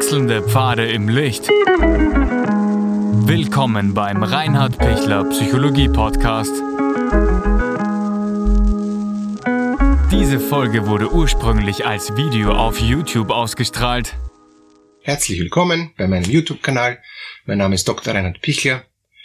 Wechselnde Pfade im Licht. Willkommen beim Reinhard Pichler Psychologie Podcast. Diese Folge wurde ursprünglich als Video auf YouTube ausgestrahlt. Herzlich willkommen bei meinem YouTube-Kanal. Mein Name ist Dr. Reinhard Pichler.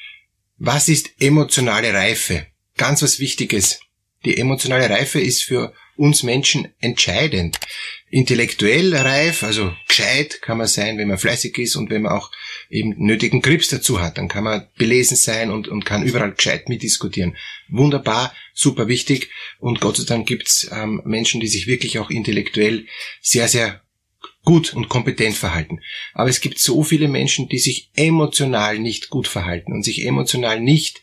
Was ist emotionale Reife? Ganz was Wichtiges. Die emotionale Reife ist für uns Menschen entscheidend. Intellektuell reif, also gescheit kann man sein, wenn man fleißig ist und wenn man auch eben nötigen Grips dazu hat. Dann kann man belesen sein und kann überall gescheit mitdiskutieren. Wunderbar, super wichtig. Und Gott sei Dank gibt's Menschen, die sich wirklich auch intellektuell sehr, sehr gut und kompetent verhalten. Aber es gibt so viele Menschen, die sich emotional nicht gut verhalten und sich emotional nicht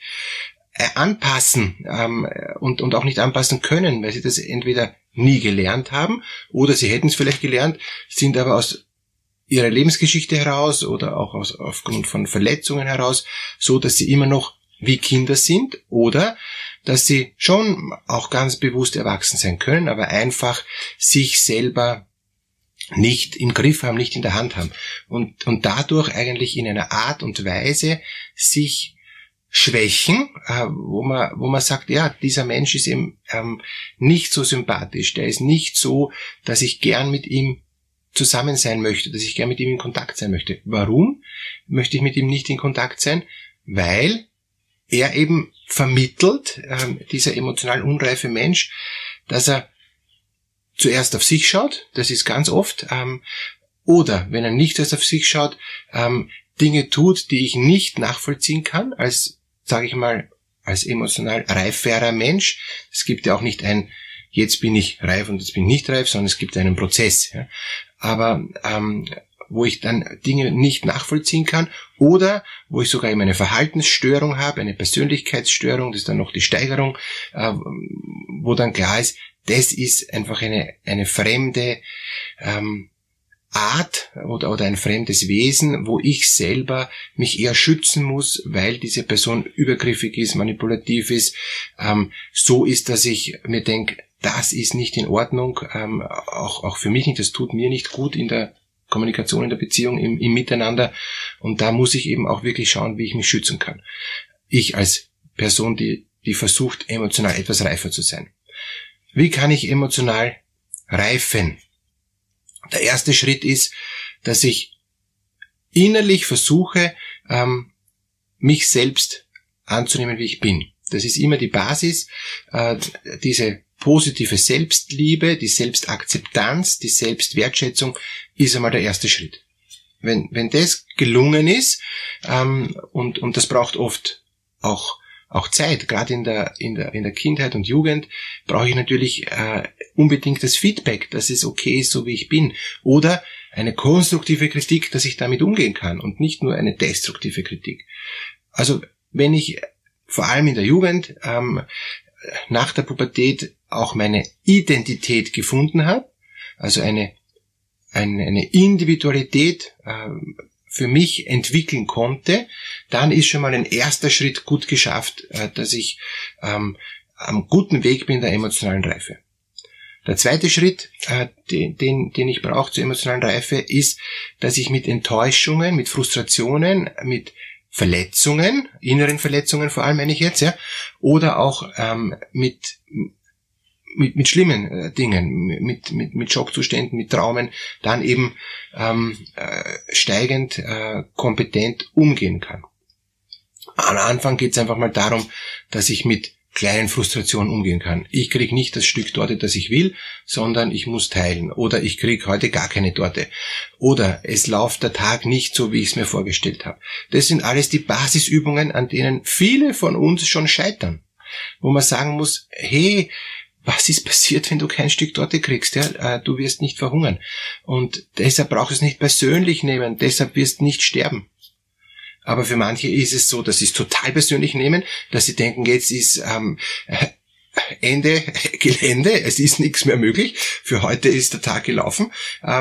anpassen und auch nicht anpassen können, weil sie das entweder nie gelernt haben oder sie hätten es vielleicht gelernt, sind aber aus ihrer Lebensgeschichte heraus oder auch aufgrund von Verletzungen heraus so, dass sie immer noch wie Kinder sind oder dass sie schon auch ganz bewusst erwachsen sein können, aber einfach sich selber nicht im Griff haben, nicht in der Hand haben und dadurch eigentlich in einer Art und Weise sich schwächen, wo man sagt, ja, dieser Mensch ist eben nicht so sympathisch, der ist nicht so, dass ich gern mit ihm zusammen sein möchte, dass ich gern mit ihm in Kontakt sein möchte. Warum möchte ich mit ihm nicht in Kontakt sein? Weil er eben vermittelt, dieser emotional unreife Mensch, dass er zuerst auf sich schaut, das ist ganz oft, oder wenn er nicht zuerst auf sich schaut, Dinge tut, die ich nicht nachvollziehen kann, als, sage ich mal, als emotional reiferer Mensch. Es gibt ja auch nicht ein, jetzt bin ich reif und jetzt bin ich nicht reif, sondern es gibt einen Prozess. Ja. Aber wo ich dann Dinge nicht nachvollziehen kann oder wo ich sogar eben eine Verhaltensstörung habe, eine Persönlichkeitsstörung, das ist dann noch die Steigerung, wo dann klar ist, das ist einfach eine fremde Art oder ein fremdes Wesen, wo ich selber mich eher schützen muss, weil diese Person übergriffig ist, manipulativ ist, so ist, dass ich mir denke, das ist nicht in Ordnung, auch für mich nicht, das tut mir nicht gut in der Kommunikation, in der Beziehung, im Miteinander und da muss ich eben auch wirklich schauen, wie ich mich schützen kann. Ich als Person, die versucht, emotional etwas reifer zu sein. Wie kann ich emotional reifen? Der erste Schritt ist, dass ich innerlich versuche, mich selbst anzunehmen, wie ich bin. Das ist immer die Basis, diese positive Selbstliebe, die Selbstakzeptanz, die Selbstwertschätzung ist einmal der erste Schritt. Wenn das gelungen ist, und das braucht oft auch Zeit, gerade in der Kindheit und Jugend, brauche ich natürlich unbedingt das Feedback, dass es okay ist, so wie ich bin. Oder eine konstruktive Kritik, dass ich damit umgehen kann und nicht nur eine destruktive Kritik. Also wenn ich vor allem in der Jugend nach der Pubertät auch meine Identität gefunden habe, also eine Individualität für mich entwickeln konnte, dann ist schon mal ein erster Schritt gut geschafft, dass ich am guten Weg bin der emotionalen Reife. Der zweite Schritt, den ich brauche zur emotionalen Reife, ist, dass ich mit Enttäuschungen, mit Frustrationen, mit Verletzungen, inneren Verletzungen vor allem meine ich jetzt, ja, oder auch mit schlimmen Dingen, mit Schockzuständen, mit Traumen, dann eben steigend kompetent umgehen kann. Am Anfang geht es einfach mal darum, dass ich mit kleinen Frustrationen umgehen kann. Ich kriege nicht das Stück Torte, das ich will, sondern ich muss teilen. Oder ich kriege heute gar keine Torte. Oder es läuft der Tag nicht so, wie ich es mir vorgestellt habe. Das sind alles die Basisübungen, an denen viele von uns schon scheitern. Wo man sagen muss, hey, was ist passiert, wenn du kein Stück Torte kriegst? Ja? Du wirst nicht verhungern. Und deshalb brauchst du es nicht persönlich nehmen, deshalb wirst du nicht sterben. Aber für manche ist es so, dass sie es total persönlich nehmen, dass sie denken, jetzt ist Ende Gelände, es ist nichts mehr möglich, für heute ist der Tag gelaufen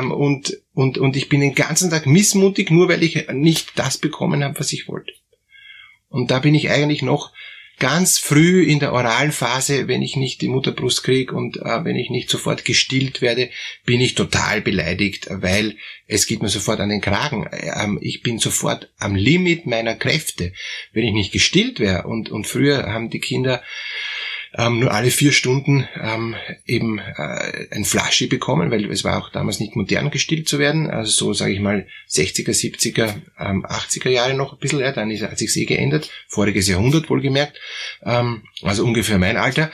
und ich bin den ganzen Tag missmutig, nur weil ich nicht das bekommen habe, was ich wollte. Und da bin ich eigentlich noch ganz früh in der oralen Phase, wenn ich nicht die Mutterbrust kriege und wenn ich nicht sofort gestillt werde, bin ich total beleidigt, weil es geht mir sofort an den Kragen. Ich bin sofort am Limit meiner Kräfte, wenn ich nicht gestillt wäre. Und früher haben die Kinder nur alle 4 Stunden eben ein Flaschi bekommen, weil es war auch damals nicht modern, gestillt zu werden, also so sage ich mal 60er, 70er, 80er Jahre noch ein bisschen, ja, dann hat sich's geändert, voriges Jahrhundert wohlgemerkt, also ungefähr mein Alter.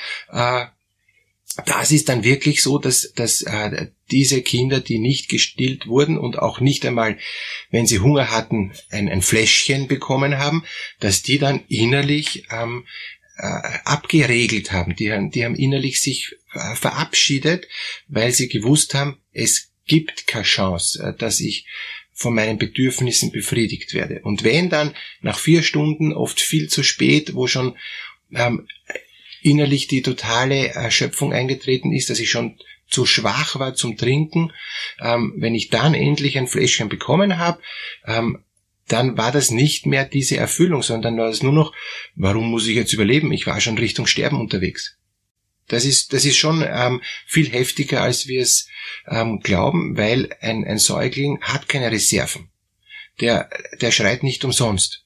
Das ist dann wirklich so, dass diese Kinder, die nicht gestillt wurden und auch nicht einmal, wenn sie Hunger hatten, ein Fläschchen bekommen haben, dass die dann innerlich abgeregelt haben. Die haben innerlich sich verabschiedet, weil sie gewusst haben, es gibt keine Chance, dass ich von meinen Bedürfnissen befriedigt werde. Und wenn dann nach 4 Stunden, oft viel zu spät, wo schon innerlich die totale Erschöpfung eingetreten ist, dass ich schon zu schwach war zum Trinken, wenn ich dann endlich ein Fläschchen bekommen habe, dann war das nicht mehr diese Erfüllung, sondern war es nur noch, warum muss ich jetzt überleben? Ich war schon Richtung Sterben unterwegs. Das ist schon viel heftiger, als wir es glauben, weil ein Säugling hat keine Reserven. Der schreit nicht umsonst.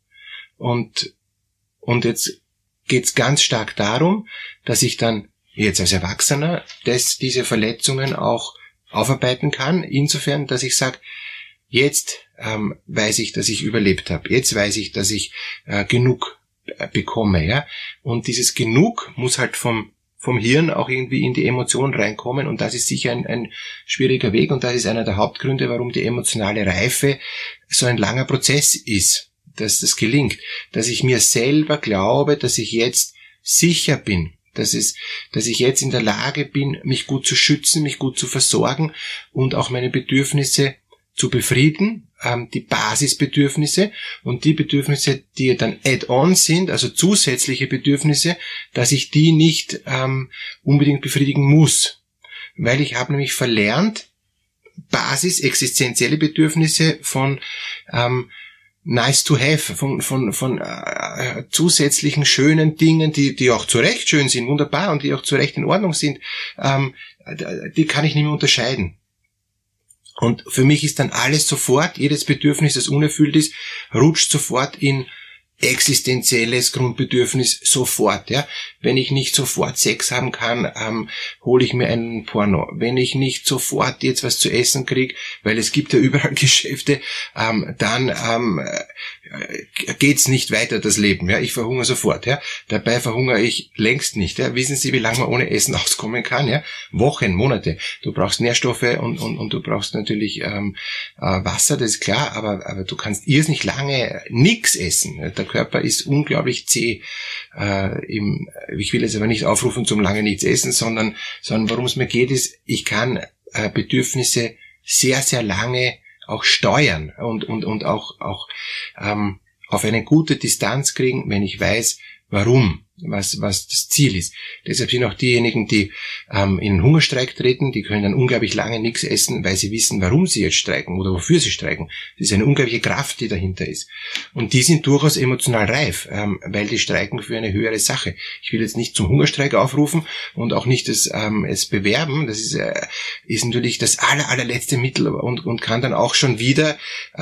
Und jetzt geht's ganz stark darum, dass ich dann jetzt als Erwachsener diese Verletzungen auch aufarbeiten kann, insofern, dass ich sage, jetzt weiß ich, dass ich überlebt habe. Jetzt weiß ich, dass ich genug bekomme. Ja? Und dieses Genug muss halt vom Hirn auch irgendwie in die Emotion reinkommen. Und das ist sicher ein schwieriger Weg. Und das ist einer der Hauptgründe, warum die emotionale Reife so ein langer Prozess ist, dass das gelingt. Dass ich mir selber glaube, dass ich jetzt sicher bin. Dass ich jetzt in der Lage bin, mich gut zu schützen, mich gut zu versorgen und auch meine Bedürfnisse zu befrieden, die Basisbedürfnisse und die Bedürfnisse, die dann add-on sind, also zusätzliche Bedürfnisse, dass ich die nicht unbedingt befriedigen muss. Weil ich habe nämlich verlernt, existenzielle Bedürfnisse von nice to have, von zusätzlichen schönen Dingen, die auch zu Recht schön sind, wunderbar, und die auch zu Recht in Ordnung sind, die kann ich nicht mehr unterscheiden. Und für mich ist dann alles sofort, jedes Bedürfnis, das unerfüllt ist, rutscht sofort in existenzielles Grundbedürfnis sofort. Ja, wenn ich nicht sofort Sex haben kann, hole ich mir einen Porno. Wenn ich nicht sofort jetzt was zu essen kriege, weil es gibt ja überall Geschäfte, dann geht's nicht weiter, das Leben. Ja, ich verhungere sofort. Ja, dabei verhungere ich längst nicht. Ja, wissen Sie, wie lange man ohne Essen auskommen kann? Ja, Wochen, Monate. Du brauchst Nährstoffe und du brauchst natürlich Wasser, das ist klar. Aber du kannst irrsinnig lange nichts essen. Der Körper ist unglaublich zäh. Ich will jetzt aber nicht aufrufen zum lange nichts essen, sondern worum es mir geht, ist, ich kann Bedürfnisse sehr, sehr lange auch steuern und auch auf eine gute Distanz kriegen, wenn ich weiß, warum, was das Ziel ist. Deshalb sind auch diejenigen, die in einen Hungerstreik treten, die können dann unglaublich lange nichts essen, weil sie wissen, warum sie jetzt streiken oder wofür sie streiken. Das ist eine unglaubliche Kraft, die dahinter ist. Und die sind durchaus emotional reif, weil die streiken für eine höhere Sache. Ich will jetzt nicht zum Hungerstreik aufrufen und auch nicht es bewerben. Das ist natürlich das allerletzte Mittel und kann dann auch schon wieder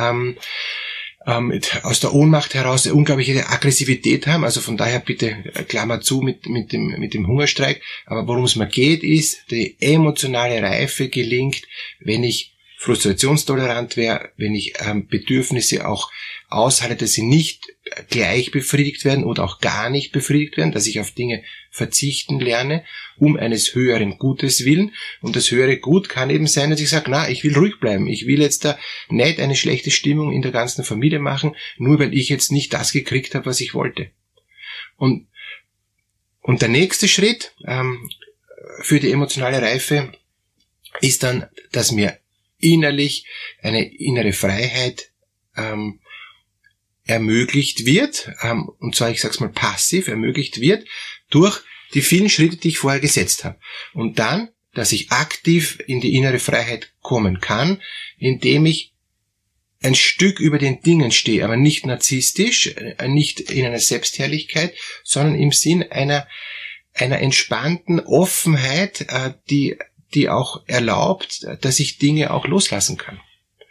aus der Ohnmacht heraus eine unglaubliche Aggressivität haben. Also von daher bitte Klammer zu mit dem Hungerstreik. Aber worum es mir geht, ist, die emotionale Reife gelingt, wenn ich frustrationstolerant wäre, wenn ich Bedürfnisse auch aushalte, dass sie nicht gleich befriedigt werden oder auch gar nicht befriedigt werden, dass ich auf Dinge verzichten lerne, um eines höheren Gutes willen. Und das höhere Gut kann eben sein, dass ich sage, ich will ruhig bleiben. Ich will jetzt da nicht eine schlechte Stimmung in der ganzen Familie machen, nur weil ich jetzt nicht das gekriegt habe, was ich wollte. Und der nächste Schritt für die emotionale Reife ist dann, dass mir innerlich eine innere Freiheit ermöglicht wird, und zwar, ich sag's mal passiv, ermöglicht wird, durch die vielen Schritte, die ich vorher gesetzt habe. Und dann, dass ich aktiv in die innere Freiheit kommen kann, indem ich ein Stück über den Dingen stehe, aber nicht narzisstisch, nicht in einer Selbstherrlichkeit, sondern im Sinn einer entspannten Offenheit, die auch erlaubt, dass ich Dinge auch loslassen kann.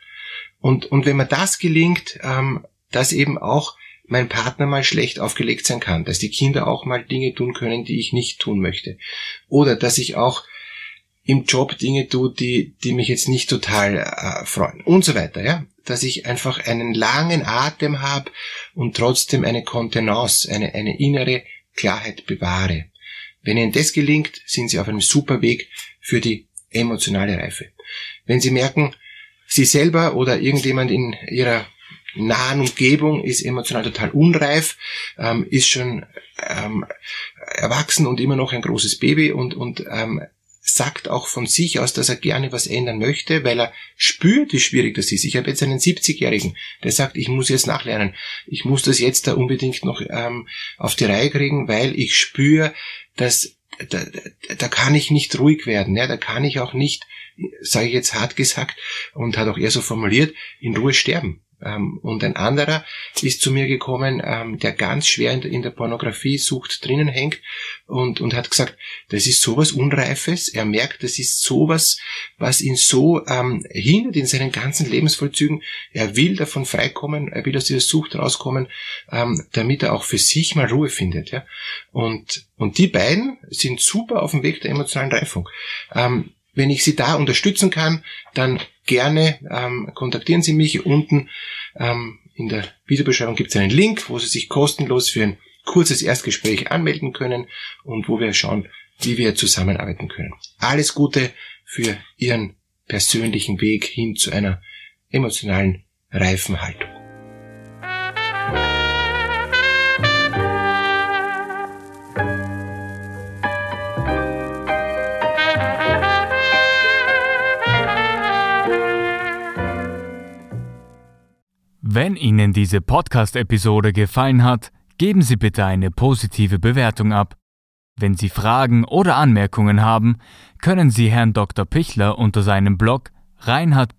Und wenn mir das gelingt, dass eben auch mein Partner mal schlecht aufgelegt sein kann, dass die Kinder auch mal Dinge tun können, die ich nicht tun möchte, oder dass ich auch im Job Dinge tue, die mich jetzt nicht total freuen und so weiter, ja, dass ich einfach einen langen Atem habe und trotzdem eine Kontenance, eine innere Klarheit bewahre. Wenn Ihnen das gelingt, sind Sie auf einem super Weg für die emotionale Reife. Wenn Sie merken, Sie selber oder irgendjemand in Ihrer nahen Umgebung ist emotional total unreif, ist schon erwachsen und immer noch ein großes Baby und sagt auch von sich aus, dass er gerne was ändern möchte, weil er spürt, wie schwierig das ist. Ich habe jetzt einen 70-Jährigen, der sagt, ich muss jetzt nachlernen. Ich muss das jetzt da unbedingt noch auf die Reihe kriegen, weil ich spüre, dass da kann ich nicht ruhig werden. Ja, da kann ich auch nicht, sage ich jetzt hart gesagt, und hat auch er so formuliert, in Ruhe sterben. Und ein anderer ist zu mir gekommen, der ganz schwer in der Pornografie-Sucht drinnen hängt und hat gesagt, das ist sowas Unreifes. Er merkt, das ist sowas, was ihn so hindert in seinen ganzen Lebensvollzügen. Er will davon freikommen, er will aus dieser Sucht rauskommen, damit er auch für sich mal Ruhe findet. Ja? Und die beiden sind super auf dem Weg der emotionalen Reifung. Wenn ich Sie da unterstützen kann, dann gerne kontaktieren Sie mich. Unten in der Videobeschreibung gibt es einen Link, wo Sie sich kostenlos für ein kurzes Erstgespräch anmelden können und wo wir schauen, wie wir zusammenarbeiten können. Alles Gute für Ihren persönlichen Weg hin zu einer emotionalen, reifen Haltung. Wenn Ihnen diese Podcast-Episode gefallen hat, geben Sie bitte eine positive Bewertung ab. Wenn Sie Fragen oder Anmerkungen haben, können Sie Herrn Dr. Pichler unter seinem Blog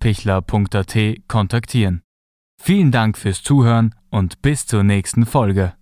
reinhardpichler.at kontaktieren. Vielen Dank fürs Zuhören und bis zur nächsten Folge.